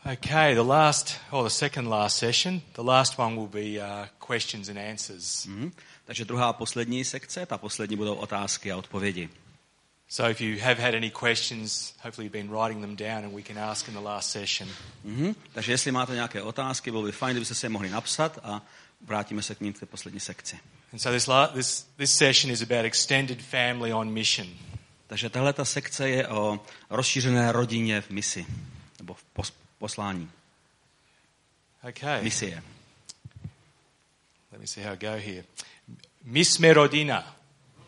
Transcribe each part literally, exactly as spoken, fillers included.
Okay, the last, or the second last session, the last one will be uh, questions and answers. Mm-hmm. Takže druhá poslední sekce, ta poslední budou otázky a odpovědi. So if you have had any questions, hopefully you've been writing them down and we can ask in the last session. Mm-hmm. Takže jestli máte nějaké otázky, bylo by fajn, kdybyste se je mohli napsat a vrátíme se k ním v té poslední sekci. And so this, la- this, this session is about extended family on mission. Takže tahle ta sekce je o rozšířené rodině v misi, nebo v pos- poslání. Okay. Misie. Let me see how I go here. My sme rodina.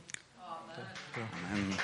Amen.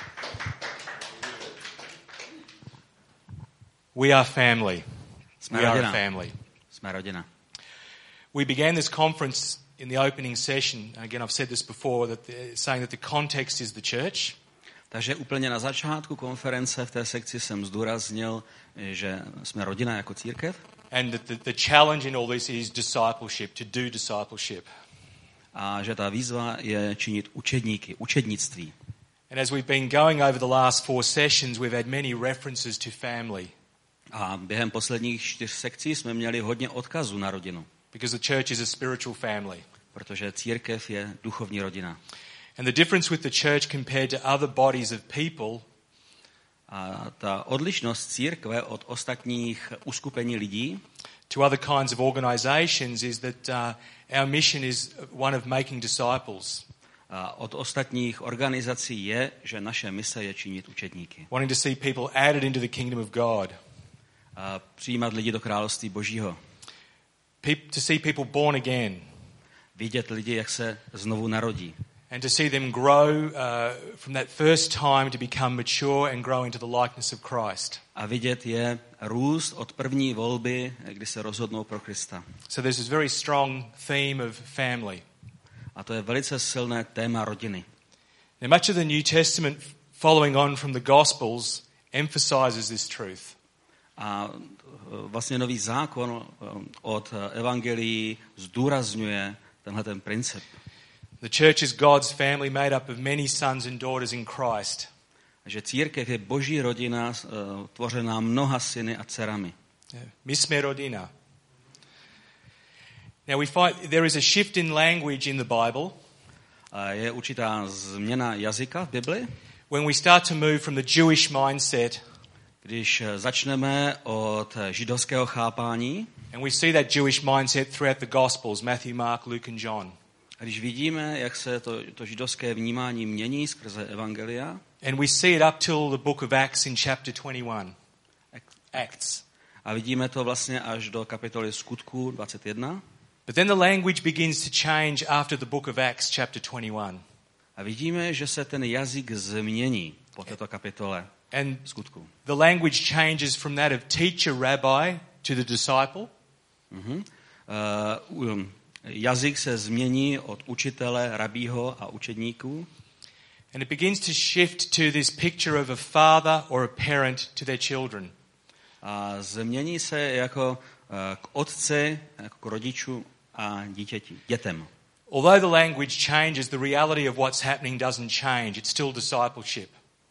We are family. Jsme We are a rodina. family. Jsme rodina. We began this conference in the opening session. Again, I've said this before, that the, saying that the context is the church. Takže úplně na začátku konference v té sekci jsem zdůraznil, že jsme rodina jako církev. And that the, the challenge in all this is discipleship, to do discipleship. A že ta výzva je činit učedníky, učednictví. And as we've been going over the last four sessions, we've had many references to family. A během posledních čtyř sekcí jsme měli hodně odkazů na rodinu. Because the church is a spiritual family. Protože církev je duchovní rodina. And the difference with the church compared to other bodies of people A ta odlišnost církve od ostatních uskupení lidí, to other kinds of organizations is that uh, our mission is one of making disciples. a od ostatních organizací je, že naše mise je činit učedníky. Wanting to see people added into the kingdom of God. A přijímat lidi do království Božího. Pe- to see people born again. Vidět lidi, jak se znovu narodí. And to see them grow uh, from that first time to become mature and grow into the likeness of Christ. A vidět je růst od první volby, kdy se rozhodnou pro Krista. So there's this very strong theme of family. A to je velice silné téma rodiny. Now, much of the New Testament, following on from the Gospels, emphasizes this truth. A vlastně nový zákon od evangelií zdůrazňuje tenhle ten princip. The church is God's family made up of many sons and daughters in Christ. Že církev je boží rodina tvořená mnoha syny a dcerami. My sme rodina. Now we find there is a shift in language in the Bible. A je určitá změna jazyka v Bibli. When we start to move from the Jewish mindset, Když začneme od židovského chápání, and we see that Jewish mindset throughout the Gospels, Matthew, Mark, Luke and John. a když vidíme, jak se to, to židovské vnímání mění skrze evangelia, And we see it up till the book of Acts in chapter twenty-one. Acts. a vidíme to vlastně až do kapitoly Skutků dvacet jedna, But then the language begins to change after the book of Acts chapter twenty-one. a vidíme, že se ten jazyk změní po této kapitole And Skutků. the language changes from that of teacher, rabbi to the disciple. Mhm. Uh, um, jazyk se změní od učitele, rabího a učedníků. And it begins to shift to this picture of a father or a parent to their children. A změní se jako uh, k otci, jako k rodičů a dítěti, dětem. Although the language changes, the reality of what's happening doesn't change. It's still discipleship.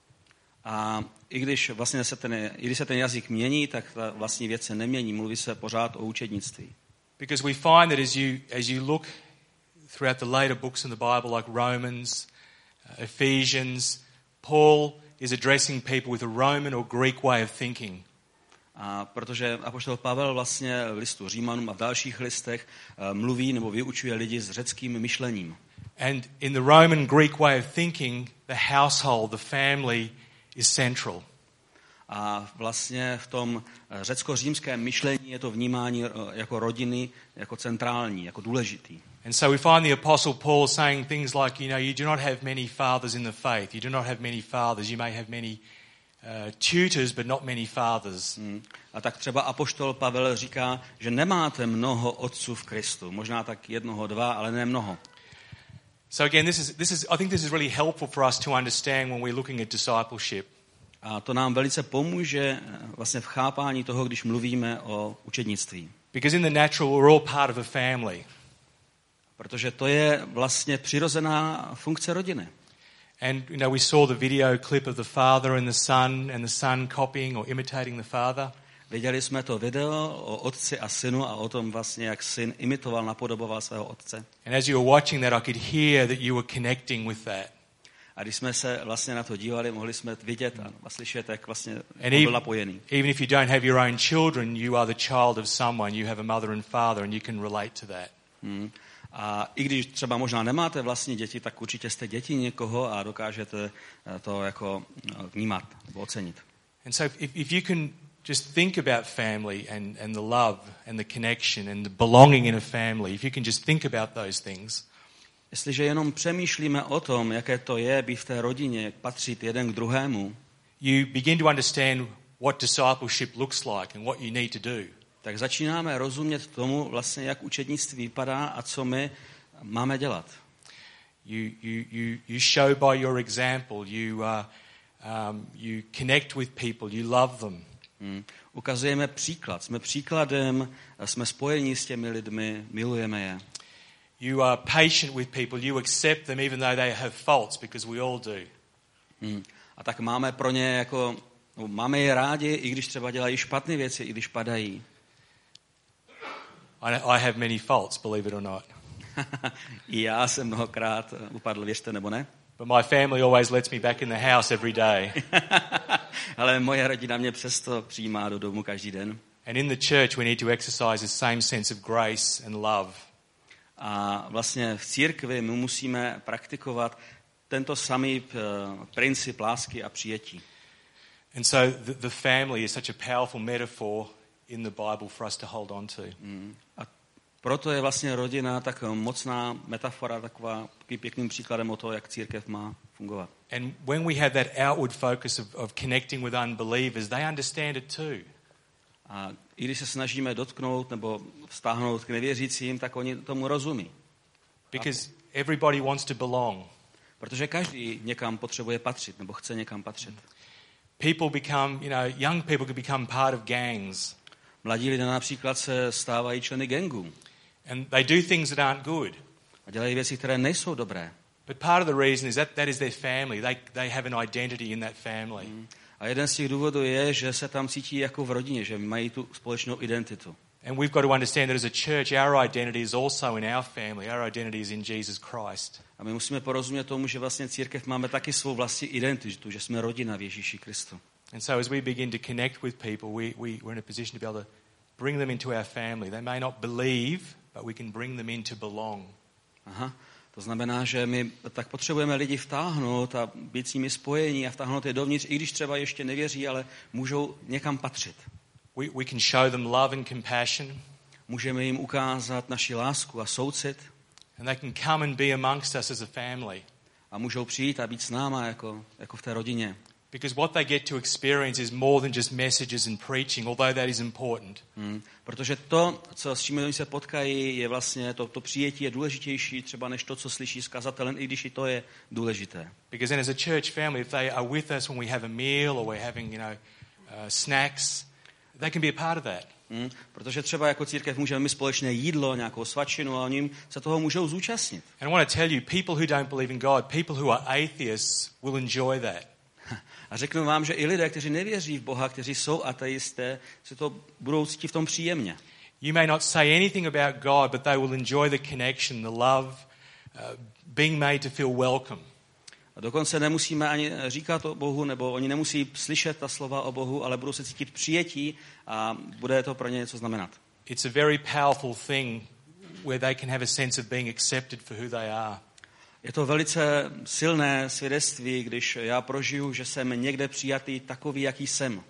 A i když vlastně se ten, i když se ten jazyk mění, tak ta vlastní věc se nemění. Mluví se pořád o učednictví. Because we find that as you as you look throughout the later books in the Bible, like Romans, uh, Ephesians, Paul is addressing people with a Roman or Greek way of thinking. A protože apoštol Pavel vlastně v listu Římanům a v dalších listech uh, mluví nebo vyučuje lidi s řeckým myšlením. And in the Roman Greek way of thinking, the household, the family is central. A vlastně v tom řecko-římském myšlení je to vnímání jako rodiny, jako centrální, jako důležitý. And so we find the Apostle Paul saying things like, you know, you do not have many fathers in the faith. You do not have many fathers. You may have many uh, tutors, but not many fathers. Hmm. A tak třeba apoštol Pavel říká, že nemáte mnoho otců v Kristu. Možná tak jednoho, dva, ale ne mnoho. So again, this is, this is, I think this is really helpful for us to understand when we're looking at discipleship. A to nám velice pomůže vlastně v chápání toho, když mluvíme o učednictví. Because in the natural, we're all part of a family. Protože to je vlastně přirozená funkce rodiny. And you know, we saw the video clip of the father and the son, and the son copying or imitating the father. Viděli jsme to video o otci a synu a o tom vlastně, jak syn imitoval, napodoboval svého otce. And as you were watching that, I could hear that you were connecting with that. A když jsme se vlastně na to dívali, mohli jsme vidět a slyšet, jak vlastně And byl even, napojený. even if you don't have your own children, you are the child of someone. You have a mother and father and you can relate to that. Hmm. A i když třeba možná nemáte vlastní děti, tak určitě jste děti někoho a dokážete to jako vnímat nebo ocenit. And so if, if you can just think about family and, and the love and the connection and the belonging in a family, if you can just think about those things, jestliže jenom přemýšlíme o tom, jaké to je být v té rodině, jak patřit jeden k druhému, you begin to understand what discipleship looks like and what you need to do. tak začínáme rozumět tomu, vlastně, jak učednictví vypadá a co my máme dělat. You, you, you, you show by your example, you, uh, um, you connect with people, you love them. Hmm. Ukazujeme příklad, jsme příkladem, jsme spojeni s těmi lidmi, milujeme je. You are patient with people, you accept them even though they have faults, because we all do. Hmm. A tak máme pro ně jako, no, máme je rádi, i když třeba dělají špatné věci, i když padají. I, I have many faults, believe it or not. I já jsem mnohokrát upadl, věřte nebo ne. But my family always lets me back in the house every day. Ale moje rodina mě přesto přijímá do domu každý den. And in the church we need to exercise the same sense of grace and love. A vlastně v církvi my musíme praktikovat tento samý uh, princip lásky a přijetí. And so the, the family is such a powerful metaphor in the Bible for us to hold on to. Mm. A proto je vlastně rodina tak mocná metafora, taková pěkným příkladem o to, jak církev má fungovat. And when we have that outward focus of, of connecting with unbelievers, they understand it too. A i když se snažíme dotknout nebo vztáhnout k nevěřícím, tak oni tomu rozumí. Because everybody wants to belong. Protože každý někam potřebuje patřit nebo chce někam patřit. People become, you know, young people can become part of gangs. Mladí lidé například se stávají členy gangů. And they do things that aren't good. A dělají věci, které nejsou dobré. But part of the reason is that that is their family. They, they have an identity in that family. Mm. A jeden z těch důvodů je, že se tam cítí jako v rodině, že mají tu společnou identitu. And we've got to understand that as a church, our identity is also in our family. Our identity is in Jesus Christ. A my musíme porozumět tomu, že vlastně církev máme taky svou vlastní identitu, že jsme rodina v Ježíši Kristu. And so as we begin to connect with people, we, we, we're in a position to be able to bring them into our family. They may not believe, but we can bring them in to belong. Aha. To znamená, že my tak potřebujeme lidi vtáhnout a být s nimi spojení a vtáhnout je dovnitř, i když třeba ještě nevěří, ale můžou někam patřit. We, we can show them love and compassion. Můžeme jim ukázat naši lásku a soucit. And they can come and be amongst us as a family. A můžou přijít a být s náma jako, jako v té rodině. Because what they get to experience is more than just messages and preaching, although that is important. Hmm. Protože to, co, s čím oni se potkají, je vlastně to, to přijetí je důležitější třeba než to, co slyší z kazatelem, i když i to je důležité. Because then as a church family, if they are with us when we have a meal or we're having, you know, uh, snacks, they can be a part of that. Hmm. Protože třeba jako církev můžeme mít společné jídlo, nějakou svačinu a oni se toho můžou zúčastnit. And I want to tell you, people who don't believe in God, people who are atheists will enjoy that. A řeknu vám, že i lidé, kteří nevěří v Boha, kteří jsou ateisté, si to budou cítit v tom příjemně. You may not say anything about God, but they will enjoy the connection, the love, uh, being made to feel welcome. A dokonce nemusíme ani říkat o Bohu, nebo oni nemusí slyšet ta slova o Bohu, ale budou se cítit přijetí a bude to pro ně něco znamenat. It's a very powerful thing where they can have a sense of being accepted for who they are. Je to velice silné svědectví, když já prožiju, že jsem někde přijatý takový, jaký jsem.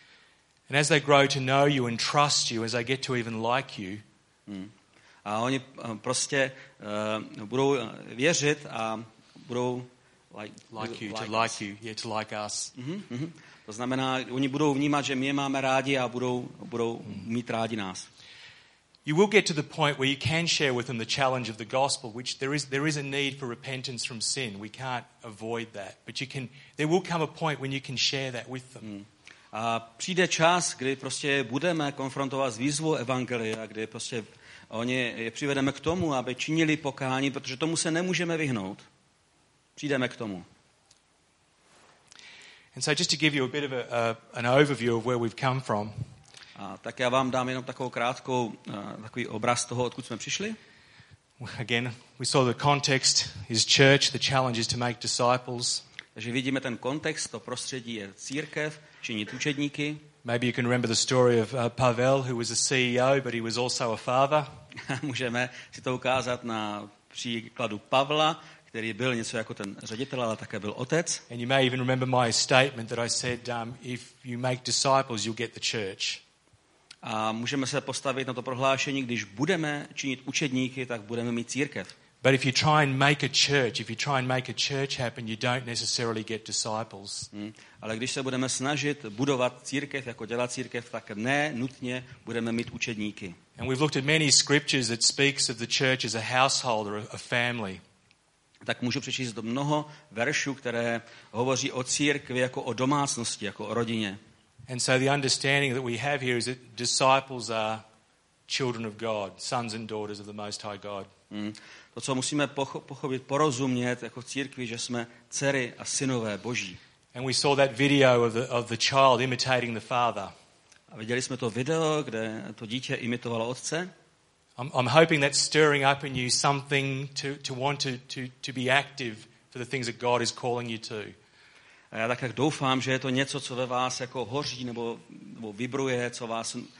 And as they grow to know you and trust you, as they get to even like you, hmm. a oni prostě uh, budou věřit a budou like, like you, like to like you, yeah, to like us. Mm-hmm, mm-hmm. To znamená, oni budou vnímat, že my je máme rádi a budou, budou mít rádi nás. You will get to the point where you can share with them the challenge of the gospel, which there is there is a need for repentance from sin. We can't avoid that, but you can. There will come a point when you can share that with them. Hmm. A přijde čas, kdy prostě budeme konfrontovat s výzvou evangelia, kdy prostě oni je přivedeme k tomu, aby činili pokání, protože tomu se nemůžeme vyhnout. Přijdeme k tomu. And so, just to give you a bit of a, uh, an overview of where we've come from. A tak já vám dám jenom takovou krátkou, uh, takový obraz toho, odkud jsme přišli. Again, we saw the context is church, the challenge is to make disciples. Takže vidíme ten kontext, to prostředí je církev, činit učedníky. Maybe you can remember the story of uh, Pavel, who was a C E O, but he was also a father. Můžeme si to ukázat na příkladu Pavla, který byl něco jako ten ředitel, ale také byl otec. And you may even remember my statement that I said, um, if you make disciples, you'll get the church. A můžeme se postavit na to prohlášení, když budeme činit učedníky, tak budeme mít církev. But if you try and make a church, if you try and make a church happen, you don't necessarily get disciples. Hmm. Ale když se budeme snažit budovat církev, jako dělat církev, tak ne nutně budeme mít učedníky. And we've looked at many scriptures that speaks of the church as a household or a family. Tak můžu přečíst mnoho veršů, které hovoří o církvi jako o domácnosti, jako o rodině. And so the understanding that we have here is that disciples are children of God, sons and daughters of the Most High God. Hmm. To, co musíme pochopit, porozumět jako v církvi, že jsme dcery a synové Boží. And we saw that video of the, of the child imitating the father. A viděli jsme to video, kde to dítě imitovalo otce. I'm, I'm hoping that's stirring up in you something to, to want to, to, to be active for the things that God is calling you to. A já tak doufám, že je to něco, co ve vás jako hoří nebo, nebo vibruje, co vás uh, uh,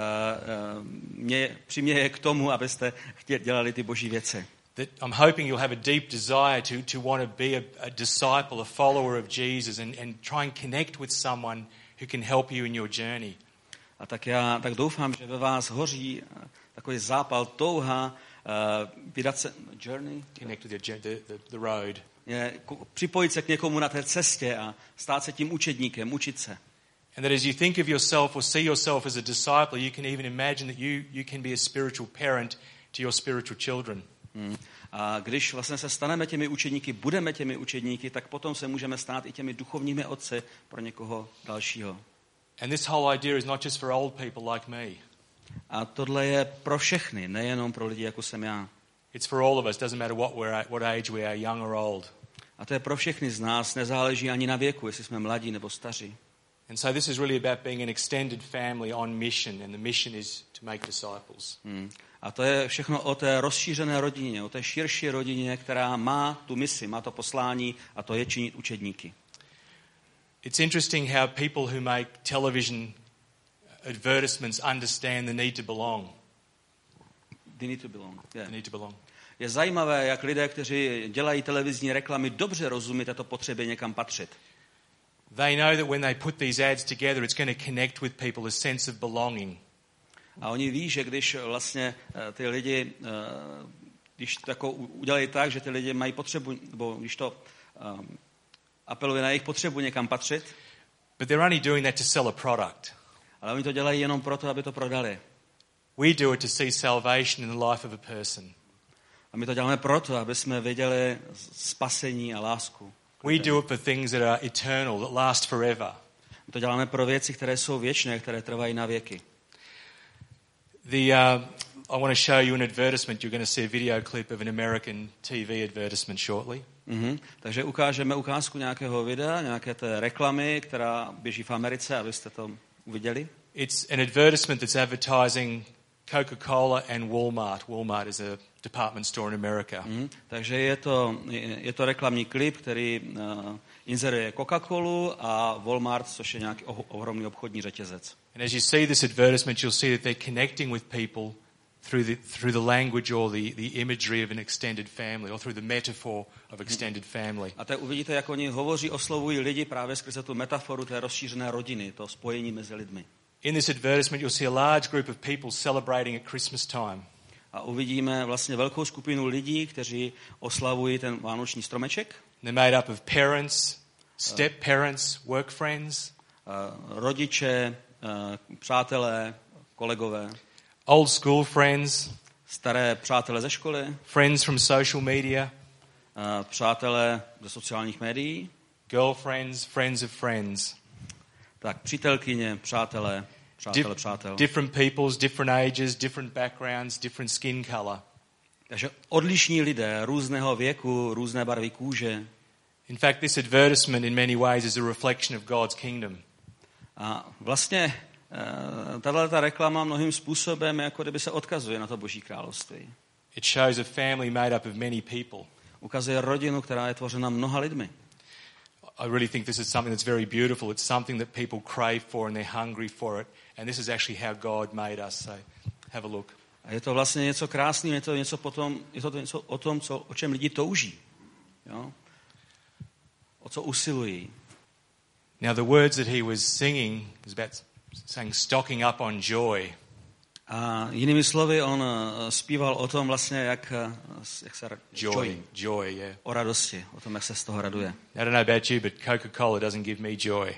mě, přiměje k tomu, abyste chtěli, dělali ty boží věci. That I'm hoping you'll have a deep desire to, to want to be a, a disciple, a follower of Jesus and, and try and connect with someone who can help you in your journey. A tak já tak doufám, že ve vás hoří takový zápal, touha uh, vydat se journey, Connect with your, the, the, the road. Je, připojit se k někomu na té cestě a stát se tím učedníkem, učit se. And that as you think of yourself or see yourself as a disciple, you can even imagine that you, you can be a spiritual parent to your spiritual children. Hmm. A když vlastně se staneme těmi učedníky, budeme těmi učedníky, tak potom se můžeme stát i těmi duchovními otci pro někoho dalšího. And this whole idea is not just for old people like me. A tohle je pro všechny, nejenom pro lidi, jako jsem já. It's for all of us. Doesn't matter what we're at, what age we are, young or old. A to je pro všechny z nás, nezáleží ani na věku, jestli jsme mladí nebo staří. And so this is really about being an extended family on mission, and the mission is to make disciples. Hmm. A to je všechno o té rozšířené rodině, o té širší rodině, která má tu misi, má to poslání, a to je činit učedníky. It's interesting how people who make television advertisements understand the need to belong. They need to belong. Yeah. They need to belong. Je zajímavé, jak lidé, kteří dělají televizní reklamy, dobře rozumí této potřebě někam patřit. They know that when they put these ads together, it's going to connect with people, a sense of belonging. A oni ví, že když vlastně ty lidi, když to udělají tak, že ty lidi mají potřebu, nebo když to um, apeluje na jejich potřebu někam patřit. But they're only doing that to sell a product. Ale oni to dělají jenom proto, aby to prodali. We do it to see salvation in the life of a person. A my to děláme proto, aby jsme viděli spasení a lásku. We do it for things that are eternal, that last forever. My to děláme pro věci, které jsou věčné, které trvají na věky. The uh, I want to show you an advertisement. You're going to see a video clip of an American T V advertisement shortly. Mm-hmm. Takže ukážeme ukázku nějakého videa, nějaké té reklamy, která běží v Americe, abyste to uviděli. It's an advertisement that's advertising Coca-Cola and Walmart. Walmart is a department store in America. Mm-hmm. Takže je to, je to reklamní klip, který uh, inzeruje Coca-Colu a Walmart, což je nějaký oh, ohromný obchodní řetězec. And as you see this advertisement, you'll see that they're connecting with people through the through the language or the, the imagery of an extended family, or through the metaphor of extended family. A tak uvidíte, jak oni hovoří, oslovují lidi právě skrze tu metaforu té rozšířené rodiny, to spojení mezi lidmi. In this advertisement, you'll see a large group of people celebrating at Christmas time. A uvidíme vlastně velkou skupinu lidí, kteří oslavují ten vánoční stromeček. They're made up of parents, step parents, work friends, uh, rodiče, uh, přátelé, kolegové, old school friends, staré přátelé ze školy, friends from social media, uh, přátelé ze sociálních médií, girlfriends, friends of friends. Tak přítelkyně, přátelé, přátelé, Dif- přátel. different peoples, different ages, different backgrounds, different skin color. Takže odlišní lidé, různého věku, různé barvy kůže. In fact, this advertisement in many ways is a reflection of God's kingdom. A vlastně tahle ta reklama mnohým způsobem, jako kdyby se odkazuje na to Boží království. It shows a family made up of many people. Ukazuje rodinu, která je tvořena mnoha lidmi. I really think this is something that's very beautiful. It's something that people crave for and they're hungry for it. And this is actually how God made us. So have a look. A je to vlastně něco krásného, je to něco potom, je to něco o tom, co, o čem lidi touží. Jo? O co usilují. Now the words that he was singing is about saying stocking up on joy. A jinými slovy, on zpíval o tom vlastně, jak, jak se joy, joy, joy, yeah. O radosti, o tom, jak se z toho raduje. I don't know about you, but Coca-Cola doesn't give me joy.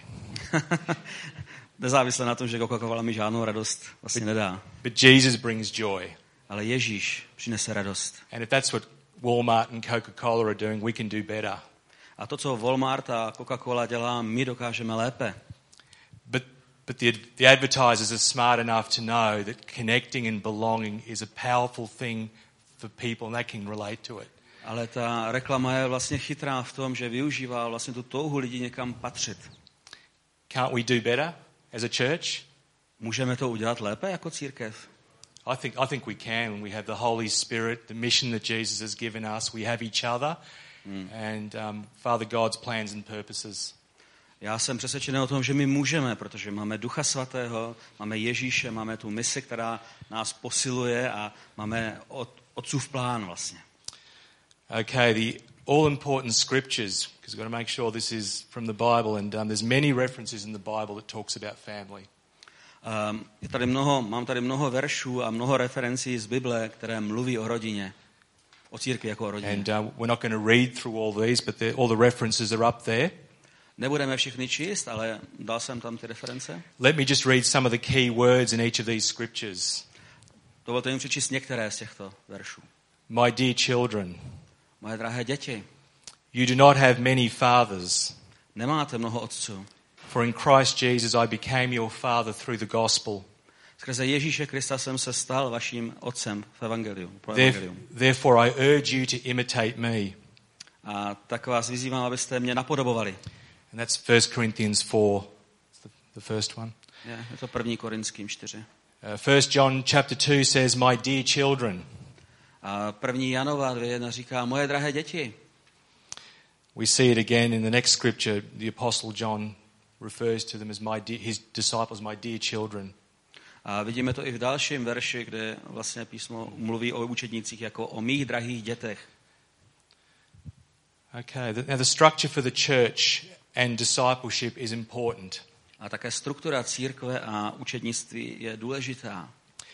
Nezávisle na tom, že Coca-Cola mi žádnou radost vlastně but, nedá. But Jesus brings joy. Ale Ježíš přinese radost. And if that's what Walmart and Coca-Cola are doing, we can do better. A to, co Walmart a Coca-Cola dělá, my dokážeme lépe. But But the, the advertisers are smart enough to know that connecting and belonging is a powerful thing for people and they can relate to it. Ale ta reklama je vlastně chytrá v tom, že využívá vlastně tu touhu lidí někam patřit. Can't we do better as a church? Můžeme to udělat lépe jako církev? I think, I think we can when we have the Holy Spirit, the mission that Jesus has given us. We have each other hmm. and um, Father God's plans and purposes. Já jsem přesvědčený o tom, že my můžeme, protože máme Ducha Svatého, máme Ježíše, máme tu misi, která nás posiluje a máme od, otcův plán vlastně. Okay, the all-important scriptures, because we've got to make sure this is from the Bible, and um, there's many references in the Bible that talks about family. Um, je tady mnoho, mám tady mnoho veršů a mnoho referencí z Bible, které mluví o rodině, o církvi jako o rodině. And uh, we're not going to read through all these, but all the references are up there. Nebudeme všechny číst, ale dal jsem tam ty reference. Let me just read some of the key words in each of these scriptures. Dovolte mi přečíst některé z těchto veršů. My dear children, moje drahé děti, you do not have many fathers. Nemáte mnoho otců. For in Christ Jesus I became your father through the gospel. Skrze Ježíše Krista jsem se stal vaším otcem v evangeliu. Therefore I urge you to imitate me. A tak vás vyzývám, abyste mě napodobovali. And that's First Corinthians four, the first one. Je, je to první Korinským čtyři. Uh, First John chapter two says, my dear children. A první Janova dvě jedna říká, moje drahé děti. We see it again in the next scripture. The apostle John refers to them as my dear, his disciples, my dear children. A vidíme to i v dalším verši, kde vlastně písmo mluví o učednících jako o mých drahých dětech. Okay, now the structure for the church and discipleship is important. A také struktura církve a učednictví je důležitá.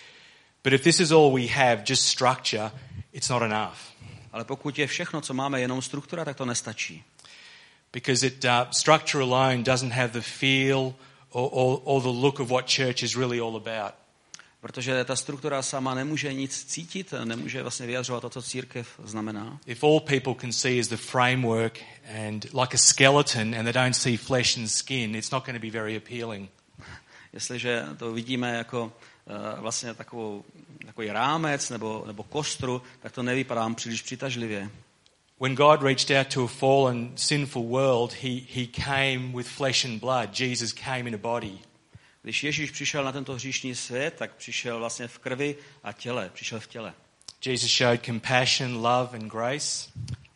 But if this is all we have, just structure, it's not enough. Ale pokud je všechno, co máme, jenom struktura, tak to nestačí. Because it uh, structure alone doesn't have the feel or, or, or the look of what church is really all about. Protože ta struktura sama nemůže nic cítit, nemůže vlastně vyjadřovat to, co církev znamená. If all people can see is the framework and like a skeleton and they don't see flesh and skin, it's not going to be very appealing. Jestliže to vidíme jako uh, vlastně takovou, takový rámec nebo, nebo kostru, tak to nevypadá příliš přitažlivě. When God reached out to a fallen, sinful world, he, he came with flesh and blood. Jesus came in a body. Když Ježíš přišel na tento hříšný svět, tak přišel vlastně v krvi a těle, přišel v těle. Jesus showed compassion, love and grace.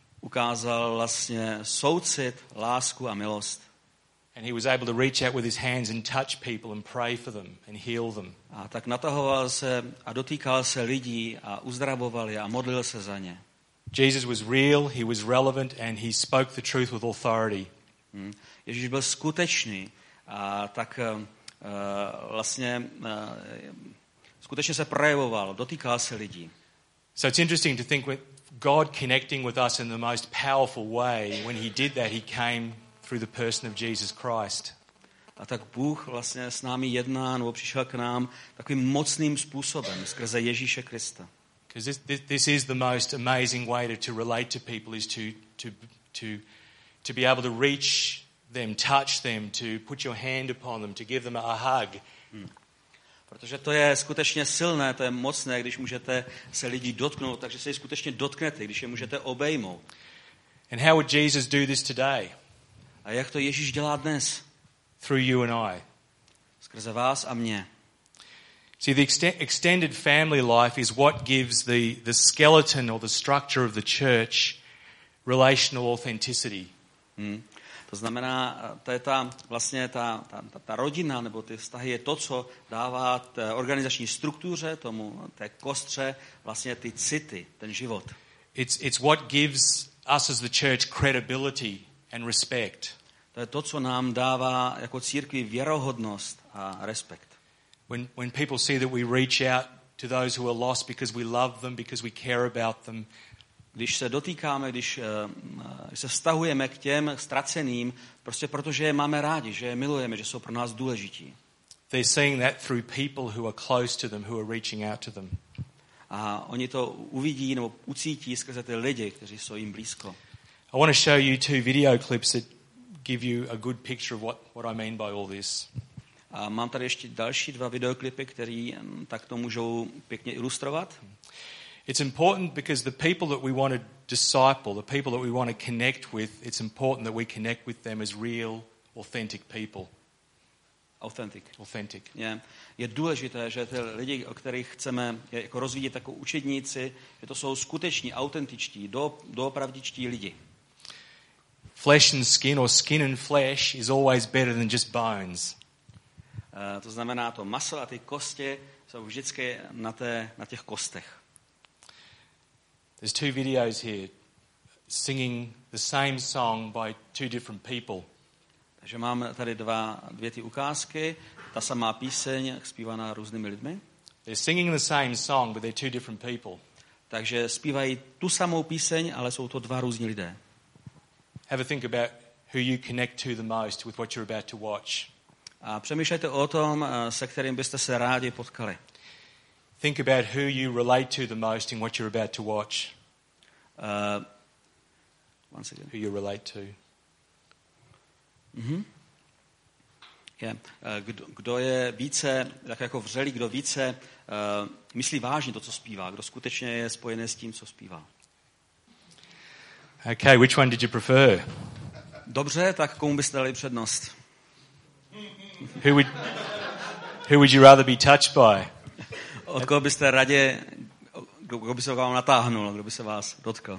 Ukázal vlastně soucit, lásku a milost. And he was able to reach out with his hands and touch people and pray for them and heal them. A tak natahoval se a dotýkal se lidí a uzdravoval je a modlil se za ně. Jesus was real, he was relevant and he spoke the truth with authority. Hmm. Ježíš byl skutečný a tak Uh, vlastně uh, skutečně se projevoval, dotýkal se lidí. So it's interesting to think with God connecting with us in the most powerful way. When he did that, he came through the person of Jesus Christ. A tak Bůh vlastně s námi jedná, nebo přišel k nám takovým mocným způsobem skrze Ježíše Krista. Because this, this, this is the most amazing way to, to relate to people is to, to, to, to be able to reach them, touch them, to put your hand upon them, to give them a hug. Hmm. Protože to je skutečně silné, to je mocné, když můžete se lidí dotknout, takže se jich skutečně dotknete, když je můžete obejmout. And how would Jesus do this today? A jak to Ježíš dělá dnes? Through you and I. Skrze vás a mě. See, the ext- extended family life is what gives the, the skeleton or the structure of the church relational authenticity. Hmm. To znamená, to je ta, vlastně ta, ta, ta, ta rodina nebo ty vztahy je to, co dává té organizační struktuře, tomu, té kostře, vlastně ty city, ten život. It's, it's what gives us as the church credibility and respect. To je to, co nám dává jako církvi věrohodnost a respekt. When, when people see that we reach out to those who are lost because we love them, because we care about them, Když se dotýkáme, když uh, se vztahujeme k těm ztraceným, prostě protože je máme rádi, že je milujeme, že jsou pro nás důležití. they're seeing that through people who are close to them, who are reaching out to them. A oni to uvidí nebo ucítí skrze ty lidi, kteří jsou jim blízko. I want to show you two video clips that give you a good picture of what, what I mean by all this. A mám tady ještě další dva videoklipy, které tak to můžou pěkně ilustrovat. It's important because the people that we want to disciple, the people that we want to connect with, it's important that we connect with them as real, authentic people. Authentic. Authentic. Je, je důležité, že ty lidi, o kterých chceme jako rozvíjet jako učedníci, že to jsou skuteční, autentičtí, do, doopravdičtí lidi. Flesh and skin or skin and flesh is always better than just bones. Uh, to znamená, to maso a ty kosti jsou vždycky na, té, na těch kostech. There's two videos here singing the same song by two different people. Takže máme tady dva, dvě ty ukázky, ta samá píseň zpívaná různými lidmi. They're singing the same song, but they're two different people. Takže zpívají tu samou píseň, ale jsou to dva různí lidé. Have a think about who you connect to the most with what you're about to watch. A přemýšlejte o tom, se kterým byste se rádi potkali. Think about who you relate to the most in what you're about to watch. Uh, once again. Who you relate to. Mm-hmm. Yeah. Kdo, kdo je více, tak jako vřelý, kdo více uh, myslí vážně to, co zpívá, kdo skutečně je spojený s tím, co zpívá. Okay, which one did you prefer? Dobře, tak komu byste dali přednost? Who would, who would you rather be touched by? Od koho byste radě, kdo by se vám natáhnul, kdo by se vás dotkl?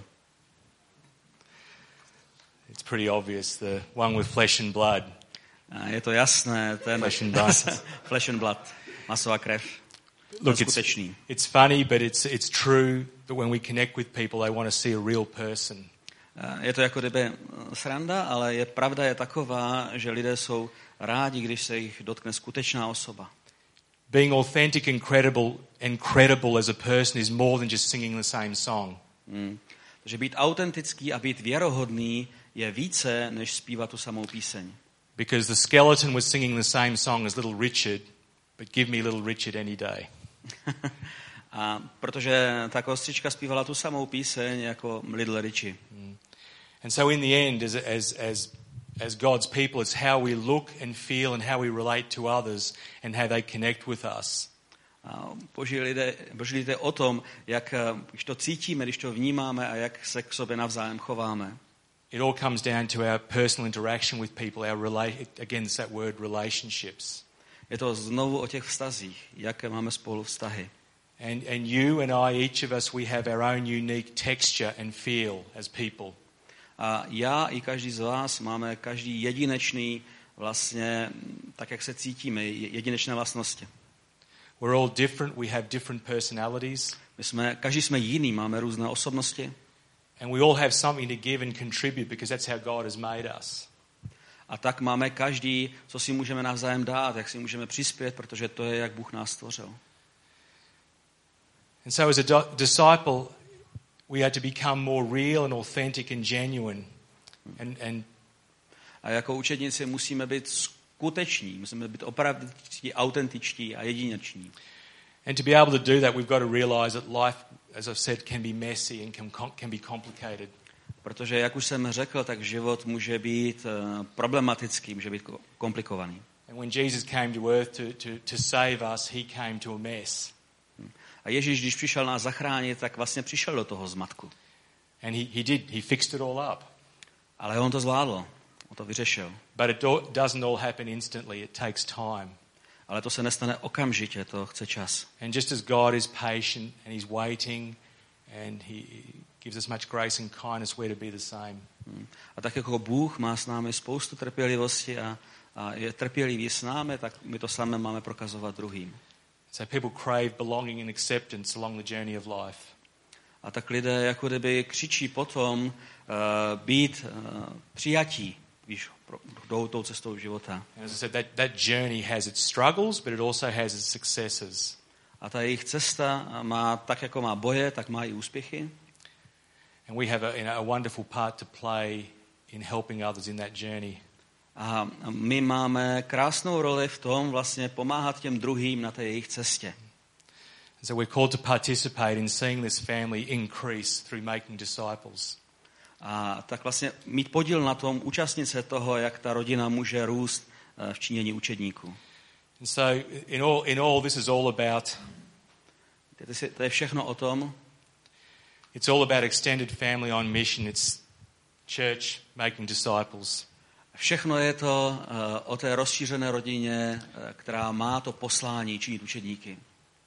It's pretty obvious, the one with flesh and blood. Je to jasné, ten Flesh and blood. flesh and blood, maso a krev. Look, it's, it's funny, but it's, it's true that when we connect with people, they want to see a real person. Je to jako kdyby sranda, ale je pravda je taková, že lidé jsou rádi, když se jich dotkne skutečná osoba. Being authentic and credible, and credible as a person is more than just singing the same song. Hmm. Takže být autentický a být věrohodný je více, než zpívat tu samou píseň. Because the skeleton was singing the same song as Little Richard, but give me Little Richard any day. A protože ta kostřička zpívala tu samou píseň jako Little Richie. Mm. And so in the end, as, as, as, as God's people, it's how we look and feel and how we relate to others and how they connect with us. A boží lidé, boží lidé o tom, jak, když to cítíme, když to vnímáme a jak se k sobě navzájem chováme. It all comes down to our personal interaction with people, our rela- again, it's that word relationships. Je to znovu o těch vztazích, jaké máme spolu vztahy. And, and you and I, each of us, we have our own unique texture and feel as people. A já i každý z vás máme každý jedinečný vlastně, tak jak se cítíme, jedinečné vlastnosti. We're all different, we have different personalities. My jsme, každý jsme jiný, máme různé osobnosti. And we all have something to give and contribute because that's how God has made us. A tak máme každý, co si můžeme navzájem dát, jak si můžeme přispět, protože to je, jak Bůh nás stvořil. And so as a do- disciple, we are to become more real and authentic and genuine. And, and a jako učedníci musíme být skuteční, musíme být opravdu autentičtí a jedineční. And to be able to do that, we've got to realize that life, as I've said, can be messy and can, can be complicated. Protože, jak už jsem řekl, tak život může být uh, problematický, může být komplikovaný. And when Jesus came to earth to, to, to save us, he came to a mess. A Ježíš, když přišel nás zachránit, tak vlastně přišel do toho zmatku. And he, he did, he fixed it all up. Ale on to zvládl, on to vyřešil. But it do, doesn't all happen instantly, it takes time. Ale to se nestane okamžitě, to chce čas. And just as God is patient and he's waiting and he gives us much grace and kindness, we're to be the same. A tak jako Bůh má s námi spoustu trpělivosti a, a je trpělivý s námi, tak my to samé máme prokazovat druhým. So people crave belonging and acceptance along the journey of life. A tak lidé jako kdyby křičí potom uh, být uh, přijatí, víš, jdou tou cestou života. And as I said, that, that journey has its struggles, but it also has its successes. A ta jejich cesta má, tak jako má boje, tak má i úspěchy. And we have a, you know, a wonderful part to play in helping others in that journey. A my máme krásnou roli v tom vlastně pomáhat těm druhým na té jejich cestě. So we're called to participate in seeing this family increase through making disciples. A tak vlastně mít podíl na tom, účastnit se toho, jak ta rodina může růst v činění učedníků. And so in all, in all this is all about, To je všechno o tom, it's all about extended family on mission. It's church making disciples. všechno je to uh, o té rozšířené rodině, uh, která má to poslání činit učedníky.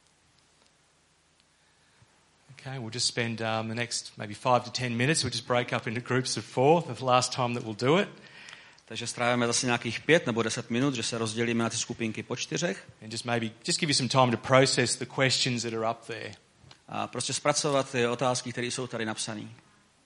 Okay, we'll just spend um, the next maybe five to ten minutes. We'll just break up into groups of four. The last time that we'll do it. Takže strávíme zase nějakých pět nebo deset minut, že se rozdělíme na ty skupinky po čtyřech. And just maybe just give you some time to process the questions that are up there. A prostě zpracovat ty otázky, které jsou tady napsané.